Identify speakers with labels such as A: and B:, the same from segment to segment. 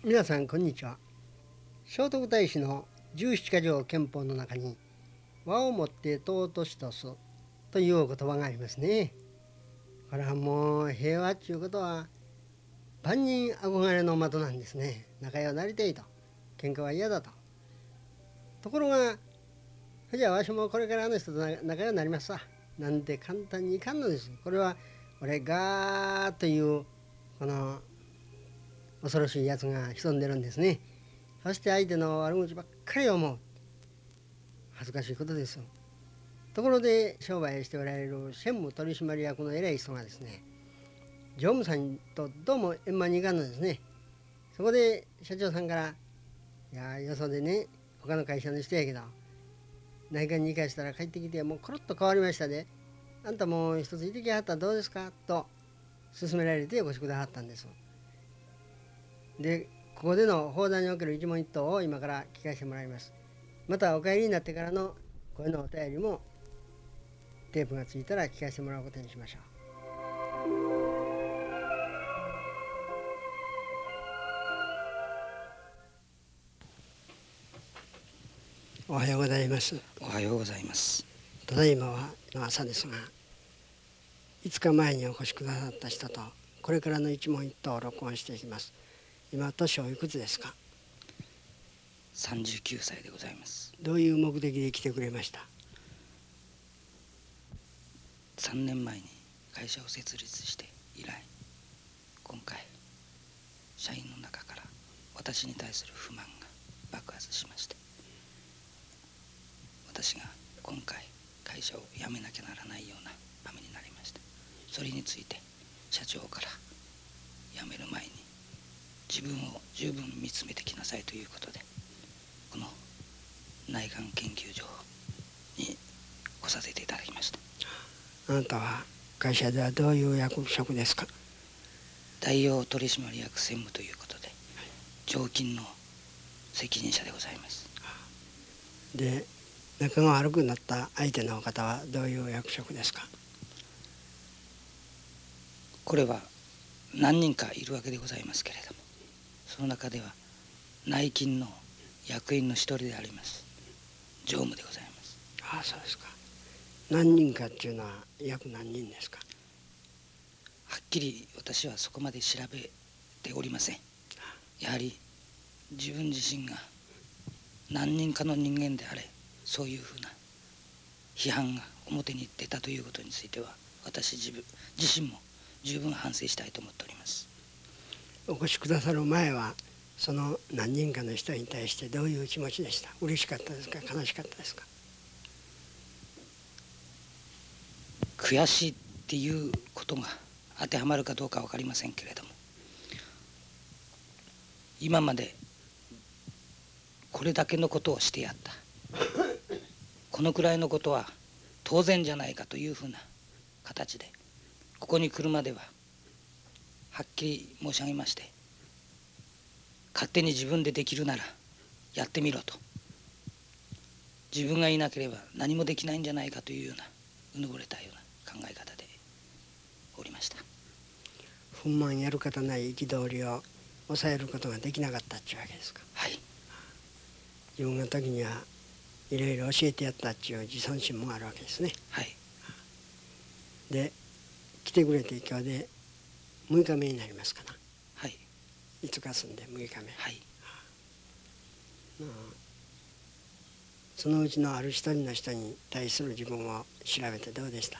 A: 皆さんこんにちは。聖徳太子の17か条憲法の中に和をもって尊しとすというお言葉がありますね。これはもう平和っていうことは万人憧れの的なんですね。仲良くなりたいと、喧嘩は嫌だと。ところがじゃあわしもこれからあの人と仲良くなりますわなんて簡単にいかんのです。これは俺がーというこの恐ろしいやつが潜んでるんですね。そして相手の悪口ばっかり思う。恥ずかしいことです。ところで商売しておられる専務取締役の偉い人がですね、常務さんとどうも円満にいかんのですね。そこで社長さんから、いやよそでね、他の会社の人やけど内観に行かしたら帰ってきてもうコロッと変わりましたで、あんたもう一ついてきはったらどうですかと勧められてお越しくださったんです。でここでの法壇における一問一答を今から聞かせてもらいます。またお帰りになってからの声のお便りもテープがついたら聞かせてもらうことにしましょう。おはようございます。
B: おはようございます。
A: ただいまはの朝ですが、5日前にお越しくださった人とこれからの一問一答を録音していきます。今年おいくつですか
B: 39歳でございます。
A: どういう目的で来てくれました
B: 3年前に会社を設立して以来、今回社員の中から私に対する不満が爆発しまして、私が今回会社を辞めなきゃならないような羽目になりました。それについて社長から辞める前に自分を十分見つめてきなさいということで、この内観研究所に来させていただきました。
A: あなたは会社ではどういう役職ですか
B: 代表取締役専務ということで、常勤の責任者でございます。
A: で仲が悪くなった相手の方はどういう役職ですか
B: これは何人かいるわけでございますけれども、その中では内勤の役員の一人であります常務でございます。
A: ああそうですか。何人かっていうのは約何人ですか
B: はっきり私はそこまで調べておりません。やはり自分自身が何人かの人間であれ、そういうふうな批判が表に出たということについては、私自身も十分反省したいと思っております。
A: お越しくださる前はその何人かの人に対してどういう気持ちでした嬉しかったですか悲しかったですか
B: 悔しいっていうことが当てはまるかどうか分かりませんけれども、今までこれだけのことをしてやった、このくらいのことは当然じゃないかというふうな形でここに来るまでははっきり申し上げまして、勝手に自分でできるならやってみろと、自分がいなければ何もできないんじゃないかというようなうぬぼれたような考え方でおりました。
A: 不満やる方ない憤りを抑えることができなかったっていうわけですか。
B: はい。
A: 自分の時にはいろいろ教えてやったっていう自尊心もあるわけですね。
B: はい。
A: で来てくれて今日で6日目になりますかな。
B: はい。
A: 5日住んで6日目。
B: はい。
A: そのうちのある一人の人に対する自分を調べてどうでした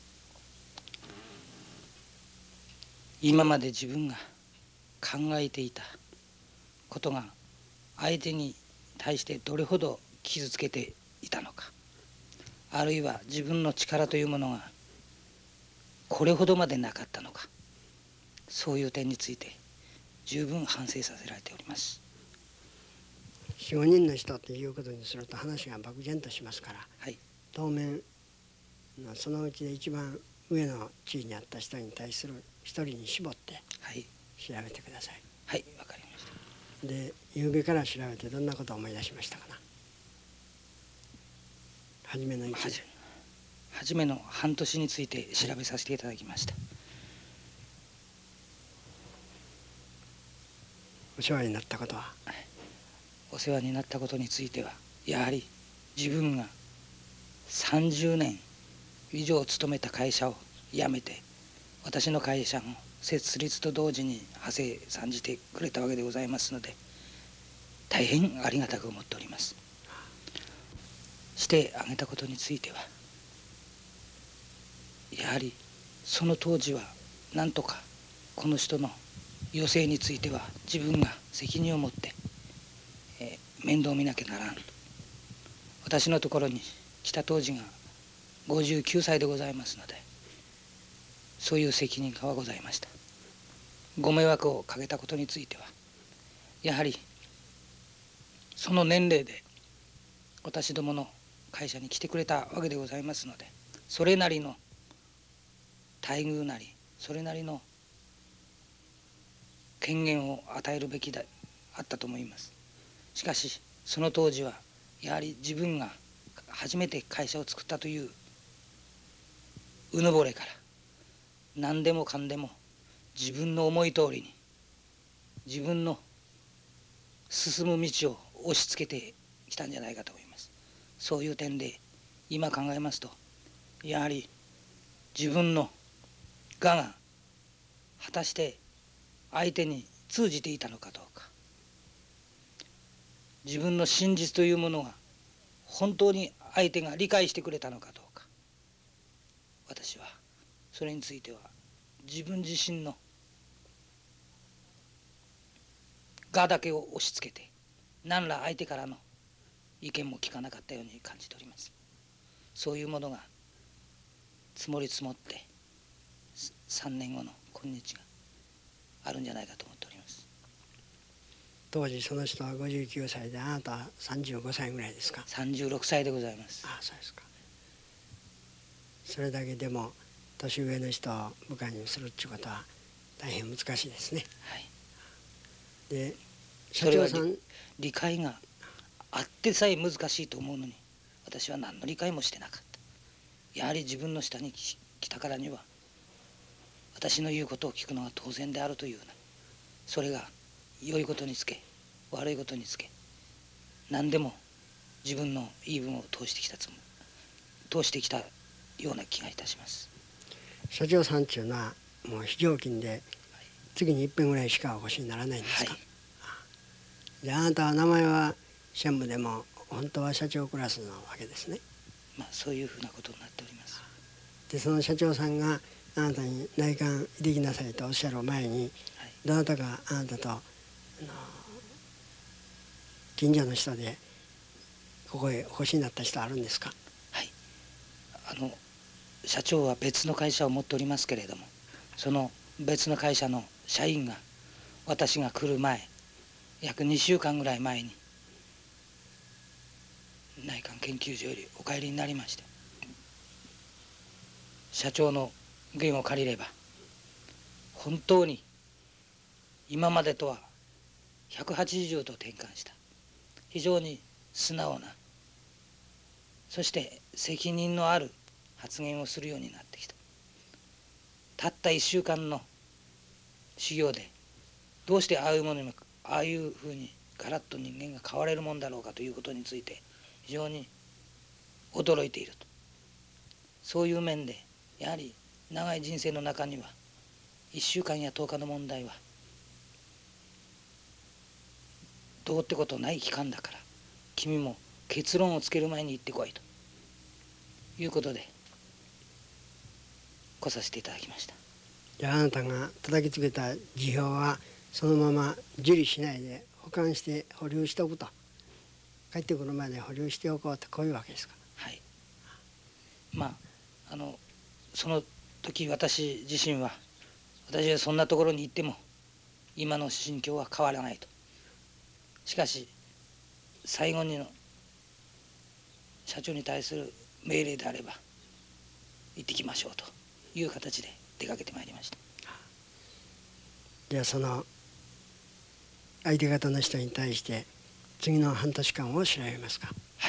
B: 今まで自分が考えていたことが相手に対してどれほど傷つけていたのか、あるいは自分の力というものがこれほどまでなかったのか、そういう点について十分反省させられております。
A: 4、5人の人ということにすると話が漠然としますから、
B: はい、
A: 当面そのうちで一番上の地位にあった人に対する一人に絞って調べてください。
B: はい、わかりました。
A: で夕べから調べてどんなことを思い出しましたかな。初めの
B: 半年について調べさせていただきました。
A: お世話になったことは？
B: お世話になったことについては、やはり自分が30年以上勤めた会社を辞めて、私の会社の設立と同時に派生参じてくれたわけでございますので、大変ありがたく思っております。してあげたことについては、やはりその当時はなんとかこの人の余生については自分が責任を持って、面倒見なきゃならんと。私のところに来た当時が59歳でございますので、そういう責任感はございました。ご迷惑をかけたことについては、やはりその年齢で私どもの会社に来てくれたわけでございますので、それなりの待遇なり、それなりの権限を与えるべきであったと思います。しかしその当時はやはり自分が初めて会社を作ったといううぬぼれから、何でもかんでも自分の思い通りに、自分の進む道を押し付けてきたんじゃないかと思います。そういう点で今考えますと、やはり自分の我が果たして相手に通じていたのかどうか、自分の真実というものが本当に相手が理解してくれたのかどうか、私はそれについては自分自身の我だけを押し付けて、何ら相手からの意見も聞かなかったように感じております。そういうものが積もり積もって3年後の今日があるんじゃないかと思っております。
A: 当時その人は59歳で、あなたは35歳ぐらいですか
B: ？36歳でございます。
A: ああ、そうですか。それだけでも年上の人を部下にするっていうことは大変難しいですね。
B: はい。
A: で、
B: 社長さん、理解があってさえ難しいと思うのに、私は何の理解もしてなかった。やはり自分の下に来たからには、私の言うことを聞くのが当然であるというな、それが良いことにつけ悪いことにつけ、何でも自分の言い分を通してきたような気がいたします。
A: 社長さんっていうのはもう非常勤で次に一遍ぐらいしかお越しにならないんですか？
B: はい。
A: で、あなたは名前は専務でも本当は社長クラスのわけですね。
B: そういうふうなことになっております。
A: で、その社長さんがあなたに内観できなさいとおっしゃる前に、どなたかあなたと近所の人でここへお越しになった人あるんですか？
B: はい。社長は別の会社を持っておりますけれども、その別の会社の社員が私が来る前、約2週間ぐらい前に内観研究所よりお帰りになりまして、社長の言を借りれば本当に今までとは180度転換した非常に素直な、そして責任のある発言をするようになってきた。たった1週間の修行でどうしてああいうものにもああいうふうにガラッと人間が変われるもんだろうかということについて非常に驚いていると。そういう面でやはり長い人生の中には1週間や10日の問題はどうってことない期間だから、君も結論をつける前に行ってこいということで来させていただきました。
A: じゃあ、あなたが叩きつけた辞表はそのまま受理しないで保管して保留しておくと、帰ってくるまで保留しておこうと、こういうわけですか？
B: はい。その時私自身はそんなところに行っても今の心境は変わらないと。しかし最後にの社長に対する命令であれば行ってきましょうという形で出かけてまいりました。
A: じゃあ、その相手方の人に対して次の半年間を調べますか？
B: はい、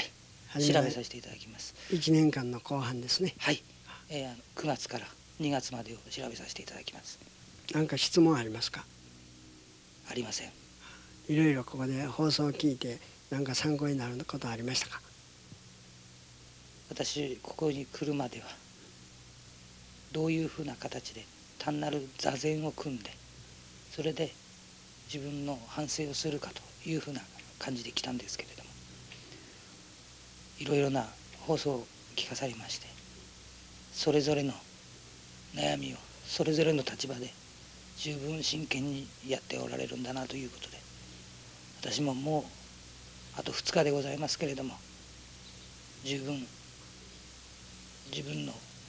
B: 調べさせていただきます。
A: 1年間の後半ですね。
B: はい、9月から2月までを調べさせていただきます。
A: 何か質問ありますか？
B: ありません。
A: いろいろここで放送を聞いて何か参考になることはありましたか？
B: 私ここに来るまではどういうふうな形で単なる座禅を組んで、それで自分の反省をするかというふうな感じで来たんですけれども、いろいろな放送を聞かされまして、それぞれの悩みをそれぞれの立場で十分真剣にやっておられるんだなということで、私ももうあと2日でございますけれども、十分自分の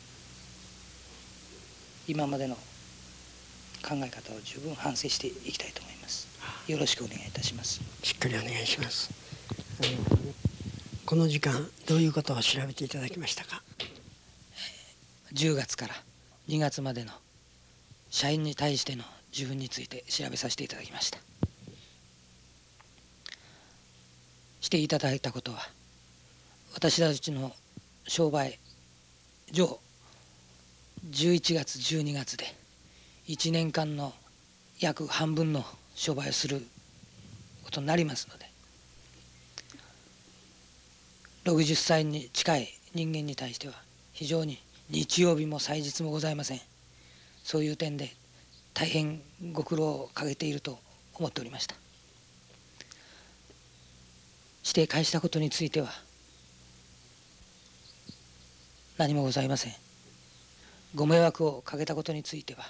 B: 今までの考え方を十分反省していきたいと思います。よろしくお願いいたします。
A: しっかりお願いします。この時間どういうことを調べていただきましたか
B: ？10月から2月までの社員に対しての自分について調べさせていただきました。していただいたことは、私たちの商売上11月12月で1年間の約半分の商売をすることになりますので、60歳に近い人間に対しては非常に日曜日も祭日もございません。そういう点で大変ご苦労をかけていると思っておりました。して返したことについては何もございません。ご迷惑をかけたことについては、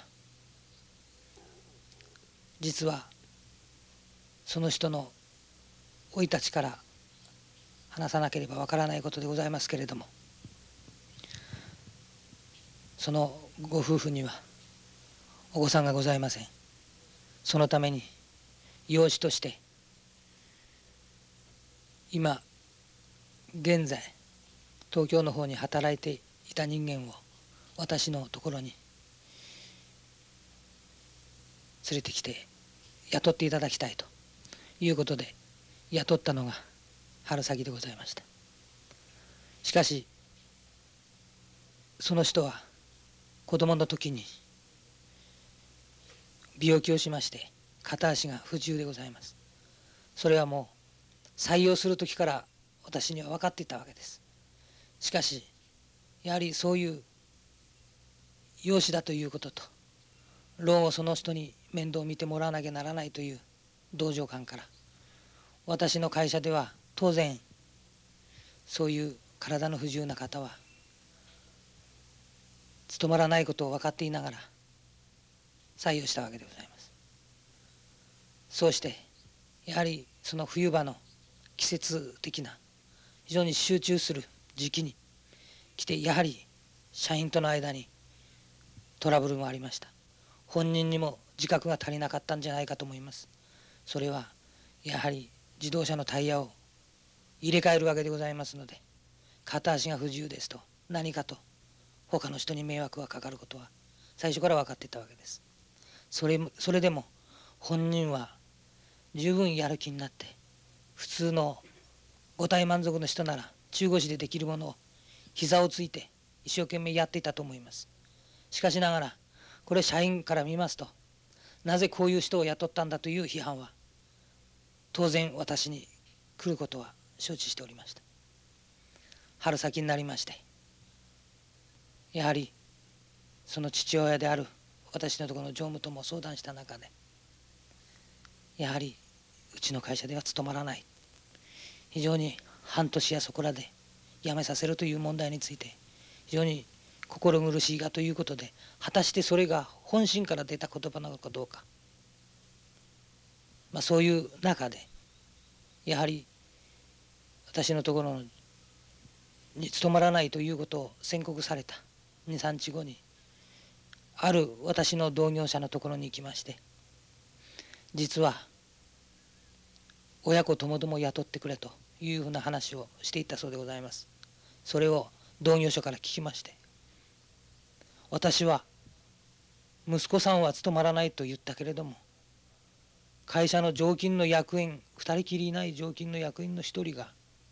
B: 実はその人の生い立ちから話さなければわからないことでございますけれども、そのご夫婦にはお子さんがございません。そのために養子として今現在東京の方に働いていた人間を私のところに連れてきて雇っていただきたいということで雇ったのが春先でございました。しかしその人は子供の時に病気をしまして片足が不自由でございます。それはもう採用する時から私には分かっていたわけです。しかしやはりそういう養子だということと、老後その人に面倒を見てもらわなきゃならないという同情感から、私の会社では当然そういう体の不自由な方は務まらないことを分かっていながら採用したわけでございます。そうしてやはりその冬場の季節的な非常に集中する時期に来て、やはり社員との間にトラブルもありました。本人にも自覚が足りなかったんじゃないかと思います。それはやはり自動車のタイヤを入れ替えるわけでございますので、片足が不自由ですと何かと他の人に迷惑がかかることは最初から分かっていたわけです。それでも本人は十分やる気になって、普通の五体満足の人なら中腰でできるものを膝をついて一生懸命やっていたと思います。しかしながらこれ社員から見ますと、なぜこういう人を雇ったんだという批判は当然私に来ることは承知しておりました。春先になりまして、やはりその父親である私のところの常務とも相談した中で、やはりうちの会社では務まらない、非常に半年やそこらで辞めさせるという問題について非常に心苦しいがということで、果たしてそれが本心から出た言葉なのかどうか、そういう中でやはり私のところに務まらないということを宣告された 2,3 日後に、ある私の同業者のところに行きまして、実は親子ともども雇ってくれというふうな話をしていったそうでございます。それを同業者から聞きまして、私は息子さんは務まらないと言ったけれども、会社の常勤の役員2人きりいない常勤の役員の1人が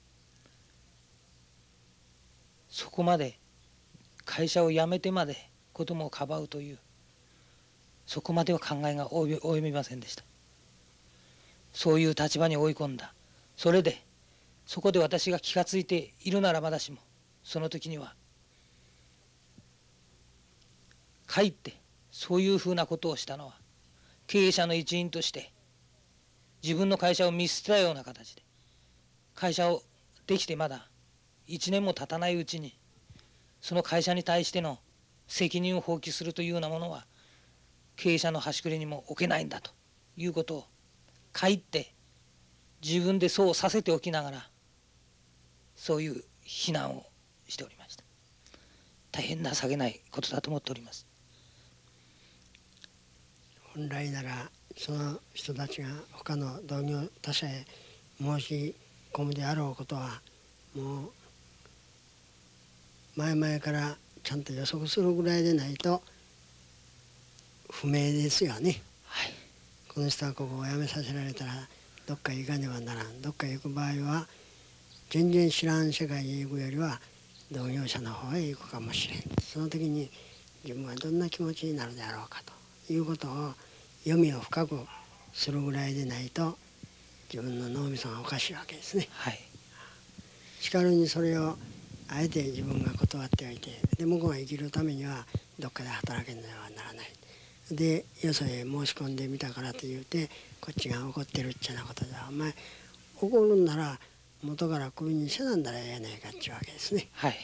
B: そこまで会社を辞めてまで子供をかばうという、そこまでは考えが及びませんでした。 そういう立場に追い込んだ。それでそこで私が気がついているならまだしも、その時にはかえってそういうふうなことをしたのは経営者の一員として自分の会社を見捨てたような形で、会社をできてまだ1年も経たないうちにその会社に対しての責任を放棄するというようなものは経営者の端くれにも置けないんだということをかえって自分でそうさせておきながら、そういう非難をしておりました。大変情けないことだと思っております。
A: 本来ならその人たちが他の同業他社へ申し込むであろうことはもう前々からちゃんと予測するぐらいでないと不明ですよね。
B: はい、
A: この人はここを辞めさせられたらどっか行かねばならん。どっか行く場合は全然知らん世界へ行くよりは同業者の方へ行くかもしれん。その時に自分はどんな気持ちになるであろうかということを読みを深くするぐらいでないと自分の脳みそがおかしいわけですね。
B: はい、
A: しかるにそれをあえて自分が断っておいて、で向こうが生きるためにはどっかで働けんのではならない。でよそへ申し込んでみたからと言うてこっちが怒ってるっちゃなことでは、お前怒るんなら元からクビにせなんだらええやないかっちゅうわけですね。
B: はい、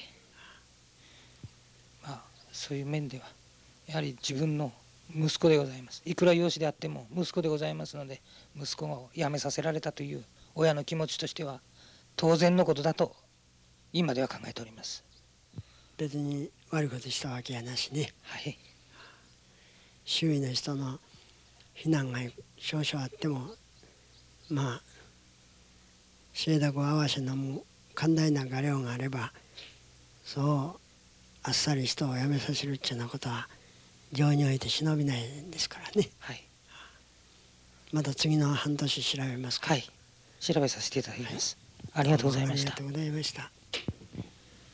B: まあそういう面ではやはり自分の息子でございます。いくら養子であっても息子でございますので、息子を辞めさせられたという親の気持ちとしては当然のことだと今では考えております。
A: 別に悪いことしたわけやなしね。
B: はい、
A: 周囲の人の非難が少々あってもまあ清濁を合わせ飲む寛大な画量があればそうあっさり人を辞めさせるっちゅうようなことは情において忍びないですからね。
B: はい、
A: また次の半年調べますか。
B: はい、調べさせていただきます。ありがとうございました。
A: ありがとうございました。